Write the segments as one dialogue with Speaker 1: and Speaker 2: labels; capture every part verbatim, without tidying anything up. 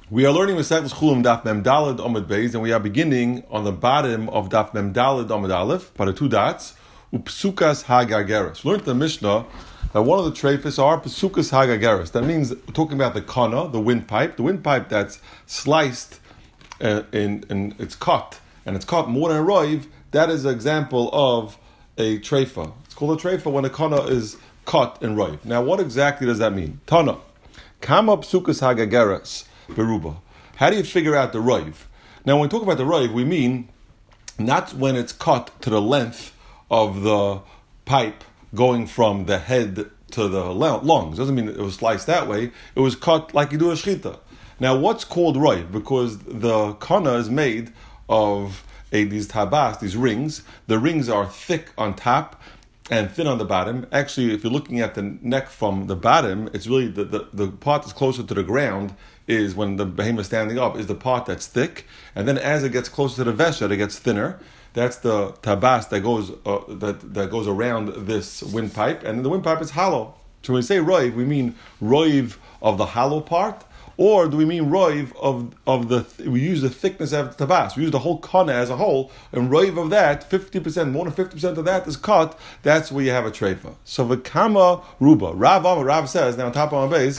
Speaker 1: We are learning Masechtas Chulin Daf Mem Daled Amud Beis, and we are beginning on the bottom of Daf Mem Daled Amud Aleph, by the two dots, Upsukas Hagageres. We learned in the Mishnah that one of the treifas are Psukas Hagageres. That means we're talking about the kana, the windpipe, the windpipe that's sliced uh, in, in it's cut, and it's cut more than a roiv. That is an example of a treifa. It's called a treifa when a kana is cut in roiv. Now, what exactly does that mean? Tana, Kama Psukas Hagageres. Beruba. How do you figure out the roiv? Now, when we talk about the roiv, we mean not when it's cut to the length of the pipe going from the head to the lungs. Doesn't mean it was sliced that way. It was cut like you do a shchita. Now, what's called roiv? Because the kana is made of a, these tabas, these rings. The rings are thick on top and thin on the bottom. Actually, if you're looking at the neck from the bottom, it's really the, the, the part that's closer to the ground is when the behemoth is standing up, is the part that's thick. And then as it gets closer to the veshet, it gets thinner. That's the tabas that goes uh, that, that goes around this windpipe. And the windpipe is hollow. So when we say roiv, we mean roiv of the hollow part, or do we mean roiv of of the, we use the thickness of the tabas. We use the whole kana as a whole, and roiv of that, fifty percent, more than fifty percent of that is cut. That's where you have a treifa. So the kama ruba. Rav Amar, Rav says, now on top of my base,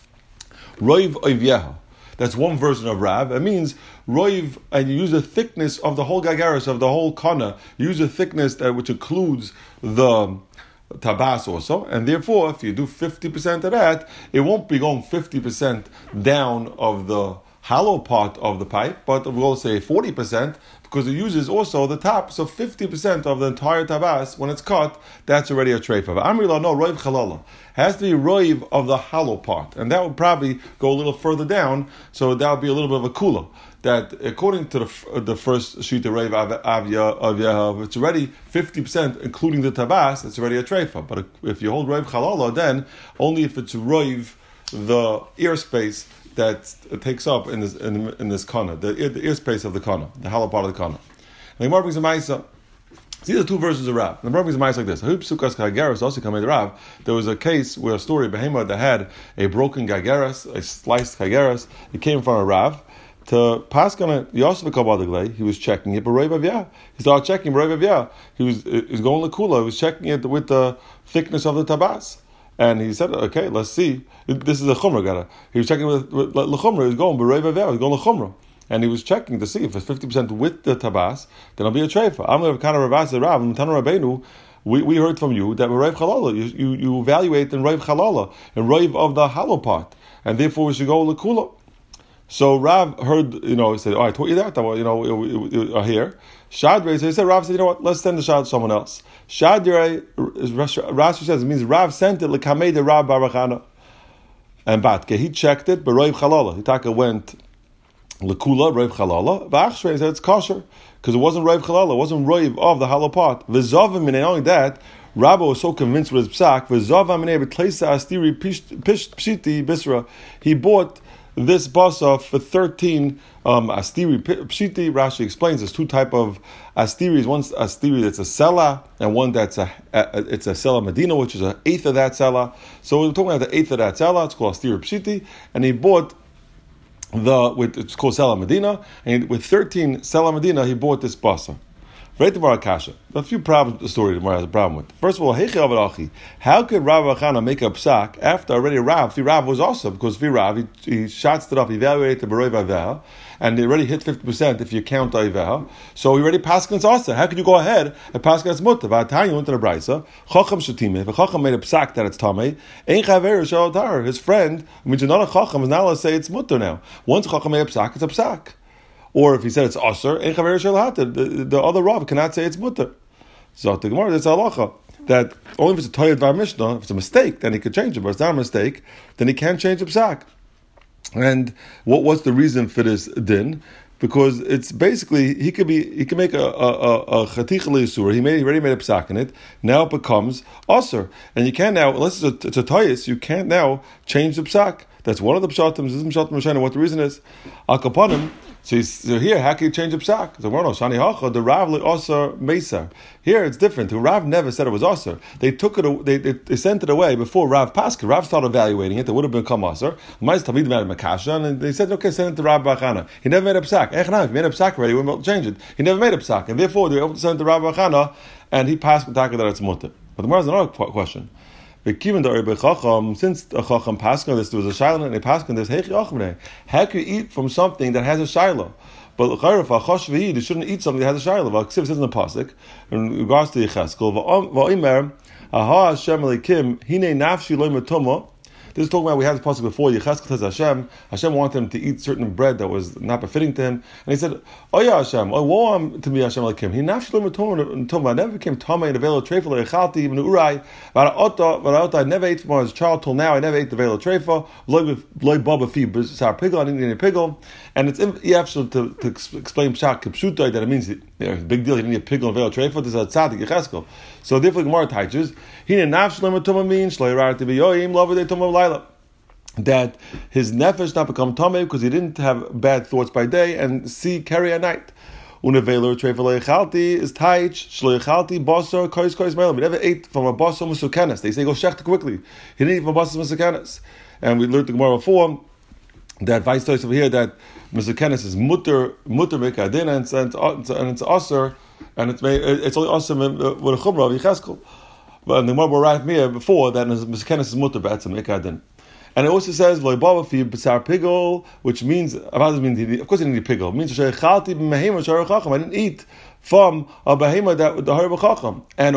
Speaker 1: roiv oivyeha. That's one version of Rav. It means roiv, and you use the thickness of the whole gagaris, of the whole kana. You use the thickness that which includes the tabas also, and therefore, if you do fifty percent of that, it won't be going fifty percent down of the hollow part of the pipe, but we'll say forty percent, because it uses also the top, so fifty percent of the entire tabas, when it's cut, that's already a treifa. Amrila, no, roiv chalala. Has to be roiv of the hollow part, and that would probably go a little further down, so that would be a little bit of a kula. That according to the the first shita roiv avya avya, it's already fifty percent, including the tabas, it's already a treifa. But if you hold roiv chalala, then only if it's roiv the ear space that it takes up in this in, in this kana, the ear, the ear space of the kana, the hollow part of the kana. And the Gemara brings a ma'isa. These are two versions of Rav. The Gemara brings a ma'isa like this. Also coming to Rav. There was a case where a story behemoth that had a broken gagaras, a sliced gagaras. It came in front of Rav. To pass on it, Yosef Kabbalah, he was checking it, but Roiv Avya. He started checking Roiv Avya. He was he was going Lakula, he was checking it with the thickness of the tabas. And he said, okay, let's see. This is a chumrah gata. He was checking with l'chumrah, he was going, but Roiv Avya, he was going l'chumrah. And he was checking to see if it's fifty percent with the tabas, then it'll be a treifa. I'm going to kind of Ravas Rav, and Tana Rabbeinu, we, we heard from you that Roiv Chalala, you, you, you evaluate in Roiv Chalala, and Roiv of the hollow part. And therefore we should go Lakula. So Rav heard, you know, he said, oh, I taught you that, you know, here. Shadrei, so he said, Rav said, you know what, let's send the shad to someone else. Shadrei, Rashi says, it means Rav sent it, l'kamei de Rav Barachana. And Batke, he checked it, but Roiv Chalala. Hitaka went, l'kula, Roiv Chalala. V'achshrei said, it's kosher, because it wasn't Roiv Chalala, it wasn't Roiv of the hollow part. V'zovim, and not only that, Rabbi was so convinced with his psak, v'zovim, and b'tleisa astiri pshiti bisra, he bought this basa for thirteen um, astiri pshiti. Rashi explains there's two type of astiris. One's astiri that's a sela, and one that's a, a it's a sela medina, which is an eighth of that sela. So we're talking about the eighth of that sela. It's called astiri pshiti, and he bought the with it's called sela medina, and with thirteen sela medina he bought this basa. Right to Barakasha. A few problems the story Gemara has a problem with. First of all, how could Rav Achana make a psak after already Rav? Rav was awesome because Rav he, he shots it up, evaluated the Beroi Vaveh, and they already hit fifty percent if you count Ayveh. So he already passed against Asa. How could you go ahead and pass against Mutta? Vatanya went to the Brisa. Chacham Shatime. If a Chacham made a psak that it's Tameh, Ein Chaver Shalotar. His friend, which is not a Chacham, is not allowed to say it's Mutta now. Once Chacham made a psak, it's a psak. Or if he said it's Aser, the, the other Rav cannot say it's Mutter. So the Gemara, that's halacha. That only if it's a Toyed Var Mishnah, if it's a mistake, then he could change it. But if it's not a mistake, then he can't change the psak. And what what's the reason for this din? Because it's basically, he could be, he can make a a chatich l'yisur. He made, he already made a psak in it. Now it becomes Aser. And you can't now, unless it's a, it's a toyis, you can't now change the psak. That's one of the pshatim. This is pshatim Mishana. What the reason is? Al kapanim. So, so here, how can you change a psak? So, no, shani hacha the Rav le osar meisar. Here it's different. The Rav never said it was osar. They took it. They, they, they sent it away before Rav Paska. Rav started evaluating it. It would have become osar. And they said, okay, send it to Rav Bachana. He never made a psak. Echnam, if he made a psak already, we wouldn't be able to change it. He never made a psak, and therefore they were able to send it to Rav Bachana, and he passed the taka that it's mutter. But the Gemara has another question. Since a chacham paskin this, there was a shiloh and a paskin this. How can you eat from something that has a shiloh? But you shouldn't eat something that has a shiloh. It says in the pasuk in regards to Yecheskel, "Va'omer aha Hashem elikim hine nafshi lo metumah." This is talking about, we had this pasuk before, Yecheskel says Hashem, Hashem wanted him to eat certain bread that was not befitting to him. And he said, oh yeah Hashem, oh woe am to me Hashem like him. He nafshlo m'tumah, I never became tamei in the veil of trefa, lechalti, even urai, v'ara'ota, v'ara'ota, I never ate from his child till now, I never ate the veil of trefa, loy baba fi, b'sar pigel, I didn't eat any pigel. And it's actually to, to explain pshat k'pshutai, that it means, you know, it's a big deal, he didn't eat pigel and veil of trefa, this is a tzaddik Yecheskel. So therefore Gemara teaches, he nafshlo m'tumah means, shlo yirarati b'yoyim, lovei tumah that his nefesh not become tamei because he didn't have bad thoughts by day and see carry at night. Unevelor treifel echalti is taich shlo echalti basar kois kois melam. He never ate from a basar musukanes. They say go shecht quickly. He didn't eat from a basar musukanes. And we learned the Gemara before that vice over here that musukanes is mutter mutter mekadin and it's and it's aser and it's it's only aser with a chumrah of Yecheskel. But the Gemara arrived here before that musukanes is mutter b'atzem mekadin. And it also says loy baba fi b'sar pigol, which means about means of course he didn't eat pigol. It means shechalti b'mehema shar chacham. I didn't eat from a behema that the har chacham. And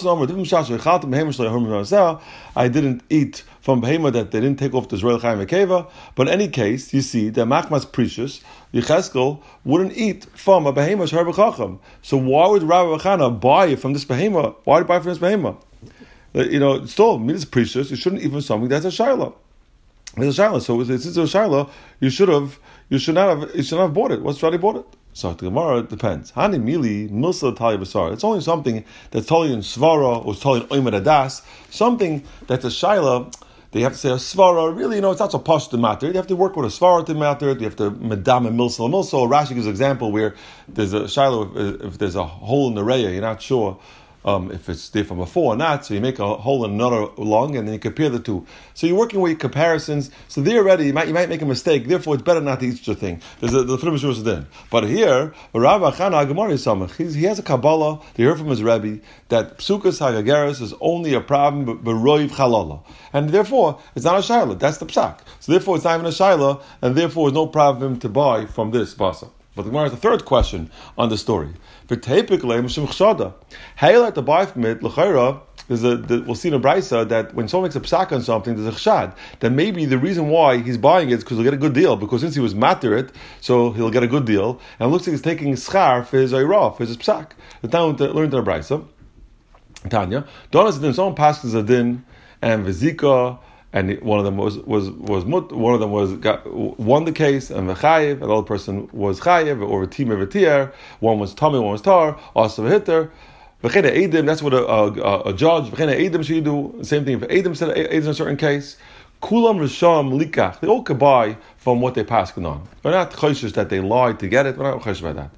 Speaker 1: I didn't eat from behema that they didn't take off the Zerel Chaim Akeva. But in any case, you see that Machmas Precious Yecheskel wouldn't eat from a behema shar chacham. So why would Rav Bachana buy from this behema? Why would he buy from this behema? You know, still, meat is precious. You shouldn't eat from something that's a shiloh. It's a shiloh, so since it's a shiloh, you should have, you should not have, you should not have bought it. What's why he bought it? So the Gemara depends. Hani mili milsa tali basar. It's only something that's totally in svara or totally in oimer adas. Something that's a shiloh. They have to say a svara. Really, you know, it's not so posh to matter. You have to work with a svara to matter. You have to medam and milsa milsa. Rashi gives an example where there's a shiloh. If, if there's a hole in the raya, you're not sure. Um, if it's there from before or not, so you make a hole in another lung and then you compare the two. So you're working with comparisons. So there already you might you might make a mistake. Therefore, it's better not to eat such a thing. There's a, the Film is then. But here, Rav Achana Gemara Samach, he has a Kabbalah. They heard from his Rebbe that Psukas Hagageres is only a problem b'roiv chalala, and therefore it's not a shayla. That's the psak. So therefore, it's not even a shayla, and therefore, it's no problem to buy from this basa. But the Gemara has a third question on the story. How you like to buy from it? L'chayra, there's a the, we'll see in a brisa that when someone makes a psak on something, there's a chshad. That maybe the reason why he's buying it is because he'll get a good deal. Because since he was matter it, so he'll get a good deal. And it looks like he's taking schar for his ayra, for his psak. The town learned in a brisa. Tanya, Donas din someone passes a din and vizika. And one of them was was was mut, one of them was got, won the case and the chayiv, and the other person was chayiv or tim v'tier. One was tamei, one was tar. Also hitter. V'chena edim. That's what a, a, a judge. V'chena edim should do. Same thing. If edim said edim in a certain case, kulam risham likach. They all could buy from what they passed on. They're not choishes that they lied to get it. We're not choishes about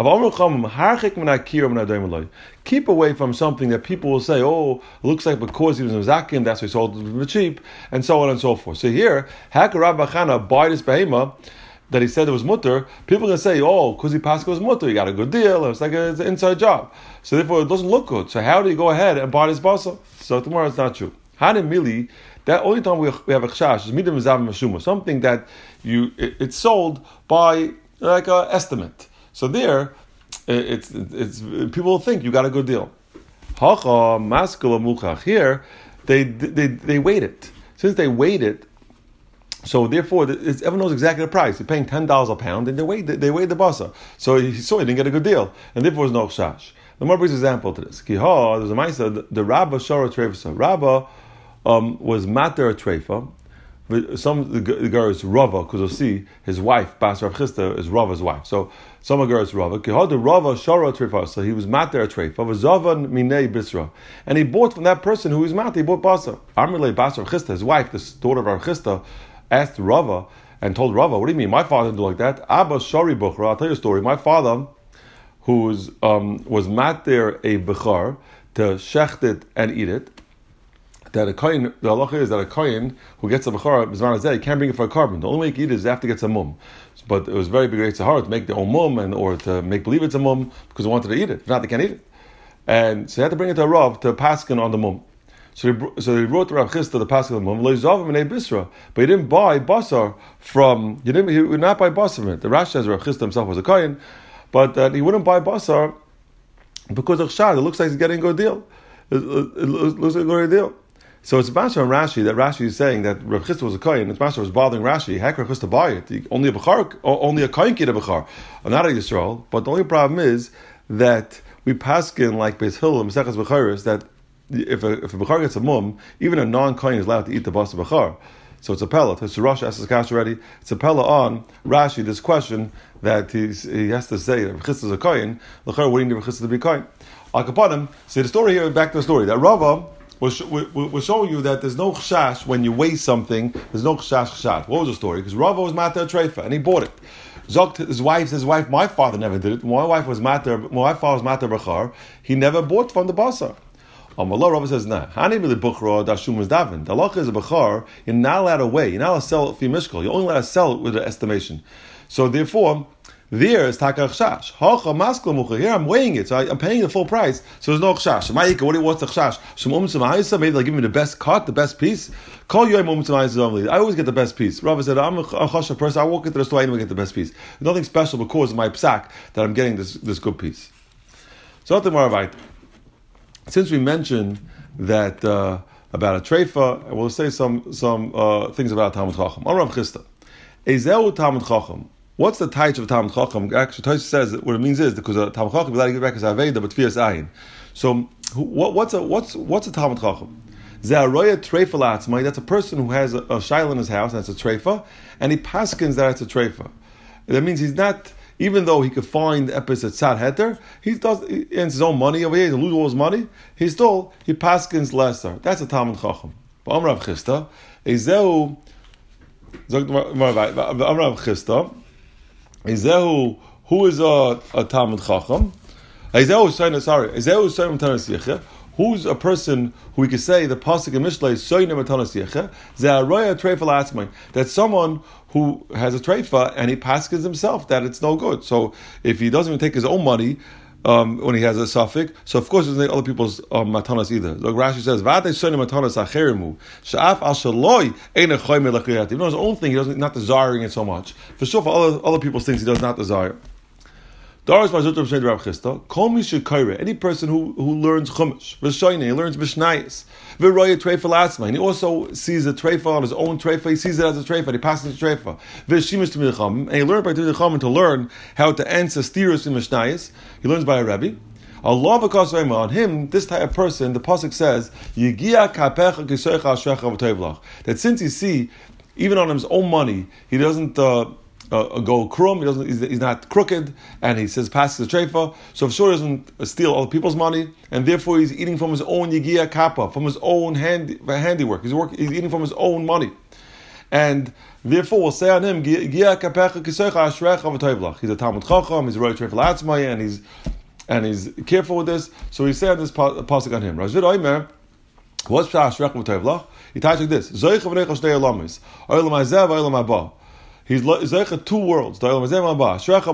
Speaker 1: that. Keep away from something that people will say, oh, it looks like because he was in Zakim, that's why he sold it cheap, and so on and so forth. So here, how could Rav Bachana buy this behema that he said it was mutter? People are going to say, oh, because he passed it was mutter, he got a good deal, it's like a, it's an inside job. So therefore, it doesn't look good. So how do you go ahead and buy this basa? So tomorrow it's not true. Hanim mili, that only time we, we have a chash is midim zav mashuma, something that you it, it's sold by like an estimate. So there, it's, it's, it's people think you got a good deal. Hacha maskula muchach. Here, they they they waited. Since they waited, so therefore, it's, everyone knows exactly the price. They're paying ten dollars a pound, and they weighed they weighed the basa. So he saw he didn't get a good deal, and therefore there's no chash. The more brings an example to this. Kiha, there's a ma'isa. The, the Rabba Shara Trefasa. Rabba um, was mater Trefa. Some the, the girl is Rava, because you'll see his wife, Bas Rav Chisda, is Rava's wife. So some girl is Rava. Kiha the Rava Shara Trefasa. So he was mater Trefa. Zavan Minei Bisra, and he bought from that person who was mater. He bought basa. Amrle Bas Rav Chisda, his wife, the daughter of Rav Chisda. asked Rava and told Rava, what do you mean? My father didn't do like that. Abba Shari Bukhra, I'll tell you a story. My father, who um, was matir a Bechar, to shecht it and eat it, that a kohen, the halacha is that a kohen who gets a bechar b'zman hazeh, he can't bring it for a carbon. The only way he can eat it is after he gets a mum. But it was very big Sahara to make their own mum and or to make believe it's a mum because they wanted to eat it. If not, they can't eat it. And so they had to bring it to a Rav to paskin on the mum. So they, so they wrote to Rav Chisda the paskin on the mum. Lo yizavim b'nei bisra, but he didn't buy basar from. He didn't. He would not buy basar from it. The Rashi says Rav Chisda himself was a kohen, but that he wouldn't buy basar because of shad. It looks like he's getting a good deal. It, it, it looks like a good deal. So it's Masha and Rashi that Rashi is saying that Rav Chisda was a kohen. It's Masha was bothering Rashi. Heck, Rav Chisda buy it. He, only a bechar, only a kohen get a bechar, not a Yisrael. But the only problem is that we paskin like Beis Hillel and Mesechus Becharis that if a if a bechar gets a mum, even a non-kohen is allowed to eat the bas bechar. So it's a pella. So Rashi asked his kash already. It's a pella on Rashi. This question that he's, he has to say that Rav Chisda is a kohen. L'char, what do you need Rav Chisda to be kohen? Al kapanim. See the story here. Back to the story that Rava. We're showing you that there's no chashash when you weigh something. There's no chashash chashash. What was the story? Because Rava was mater treifa and he bought it. Zokt his wife, his wife, my father never did it. My wife was mater. My father was mater bechar. He never bought from the basar. Amallah Rava says nah. Hani b'li buchra dashum is davin. The halacha is a bechar. You're not allowed to weigh. You're not allowed to sell it for mishkal. You're only allowed to sell it with an estimation. So therefore. There is taka chshash. Hacha maskla mucha. Here I'm weighing it, so I, I'm paying the full price. So there's no chshash. Ma'ika, what do you what's the chshash? Shem umtzum ha'isa. Maybe they'll give me the best cut, the best piece. Call you umtzum ha'isa only. I always get the best piece. Rava said, I'm a chashav person. I walk into the store, I anyway get the best piece. There's nothing special because of my psak that I'm getting this this good piece. So since we mentioned that uh, about a treifa, we'll say some some uh, things about Talmud Chacham. Rav Chisda, Ezeu Talmud Chacham. What's the taich of Talmud Chacham? Actually, Tosh says that what it means is because a Talmud Chacham is allowed to get back his aveda, but tfias ayin. So, what, what's a what's what's a Talmud Chacham? Ze'aroya treifa la'atzmai. That's a person who has a, a shaila in his house. That's a treifa, and he paskins that it's a treifa. That means he's not, even though he could find epis at tzad heter, he does he earns his own money over here. He loses all his money. He still he paskins lesser. That's a Talmud Chacham. But Amar Rav Chisda, ezeu zok Amar Rav Chisda. Izehu, who is a, a Talmud Chacham? Izehu Soiner, sorry, Izehu Soiner Matanas Yecha. Who's a person who we could say the pasuk in Mishlei is Soiner Matanas Yecha? Ze'aroya treifa la'atzmai. That's someone who has a treifa and he paskins himself that it's no good. So if he doesn't even take his own money um, when he has a suffix, so of course he doesn't take other people's um, matanas either. Like Rashi says, "V'atei soiner matanas acherimu sha'af al shaloi ein echoyim elachiyat." Even on his own thing, he doesn't not desiring it so much. For sure, for other other people's things, he does not desire. Doris Mazutra said Rav Chisda, Kol mi shekaira, any person who, who learns Chumash, V'shoyne, he learns Mishnayos, V'roya treifa la'atzmai, and he also sees a treifa on his own treifa, he sees it as a treifa, and he passes the treifa. V'shimish to Milcham, and he learned by the Milcham to learn how to answer steers in Mishnayos. He learns by a Rebbe. Allah v'kasvayim, on him, this type of person, the pasuk says, Yigia kapecha kisoicha ashrecha v'toivlach, that since you see, even on his own money, he doesn't uh, Uh, go krum, he doesn't. He's, he's not crooked, and he says passes the treifa. So for sure, he doesn't steal other people's money, and therefore he's eating from his own yigia kappa, from his own hand, handiwork. He's working. He's eating from his own money, and therefore we'll say on him yigia kapecha kisecha ashrecha v'toivlach. He's a Talmud Chacham. He's a roy treifa la'atzmai, and he's and he's careful with this. So we say on this pasuk on him. Rashvid Oimer, what's ashrecha v'toivlach? He talks like this: Zoicha v'neicha shtei olamis, olam hazev, olam haba. He's zeicha two worlds. Ashrecha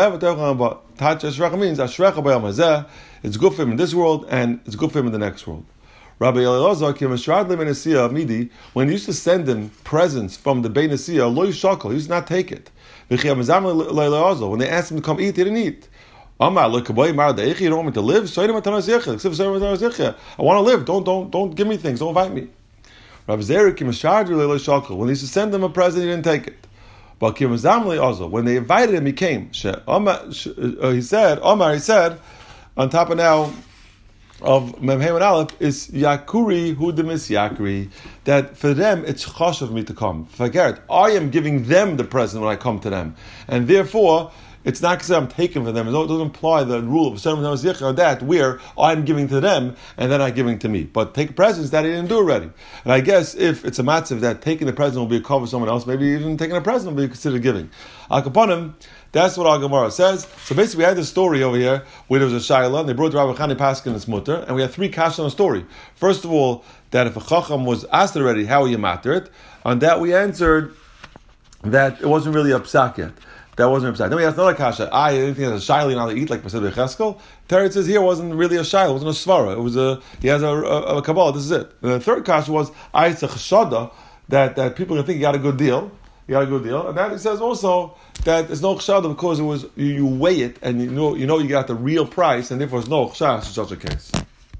Speaker 1: means Ashrecha it's good for him in this world and it's good for him in the next world. Rabbi Elazar when he used to send him presents from the Beit Nesiyah, lo yishakol, he used to not take it. When they asked him to come eat, he didn't eat. You don't want me to live? I want to live. Don't don't don't give me things. Don't invite me. Rabbi Zerik when he used to send him a present, he didn't take it. But when they invited him, he came. He said, Omar, he said, on top of now of Mem Hey and Aleph, is Yakuri hu demis Yakuri, that for them it's chosh of me to come. Forget, I am giving them the present when I come to them. And therefore, it's not because I'm taking from them. It doesn't imply the rule of that where I'm giving to them and then I'm giving to me. But take presents that he didn't do already. And I guess if it's a matzav that taking the present will be a call for someone else, maybe even taking a present will be considered giving. Al Kaponim, that's what our Gemara says. So basically, we had this story over here where there was a shayla, and they brought Rabbi Chani Paskin and mutter, and we had three kashas on the story. First of all, that if a chacham was asked already, how you matter it? On that we answered that it wasn't really a psak yet. That wasn't a psak. Then we asked another kasha. I anything that's a shayla now to eat like Pasad Becheskel. Teretz says here wasn't really a shayla. It wasn't a svara. It was a he has a, a, a kabbalah. This is it. And the third kasha was I it's a chashada that that people can think you got a good deal. You got a good deal, and that he says also that there's no chshada because it was you, you weigh it and you know you know you got the real price, and therefore there's no chshas in such a case.